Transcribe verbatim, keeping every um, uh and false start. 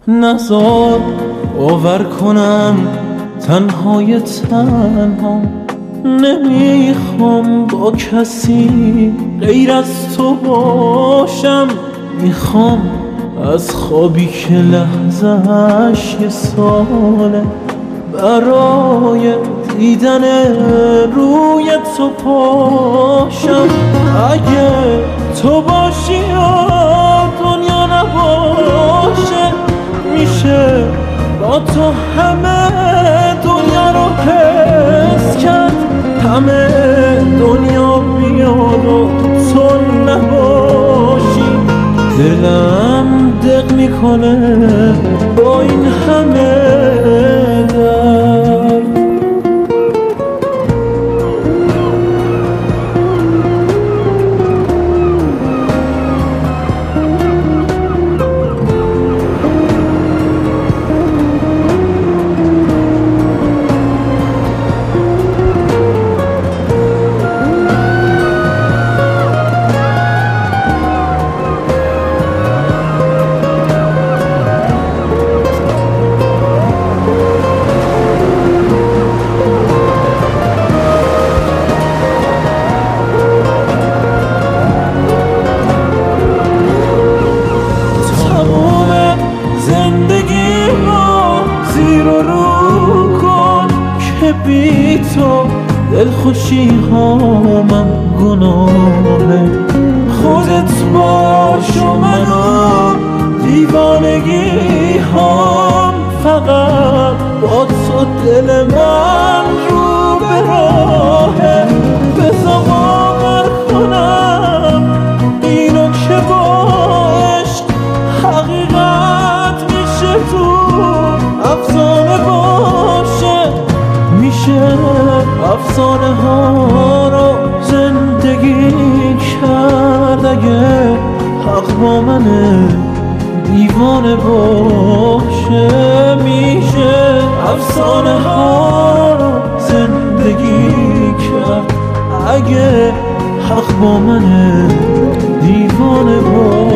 نزار باور کنم تنهای تنها، نمیخوام با کسی غیر از تو باشم. میخوام از خوابی که لحظه‌اش یه ساله برای دیدن روی تو پاشم. اگه تو باشی یا دنیا نباشه، میشه با تو همه دنیا رو حس کرد. همه دنیا بیاد و تو نباشی، دلم دق میکنه با این همه درد. بی تو دلخوشی هامم گناهه، خودت باش و منو دیوانگی هام. فقط با تو دل من رو به راهه، بذار باور کنم اینو که با عشق حقیقت میشه. تو افسانه باشه، میشه افسانه ها رو زندگی کرد. اگه حق با منه دیوانه باشه، میشه افسانه ها رو زندگی کرد. اگه حق با منه دیوانه باشه.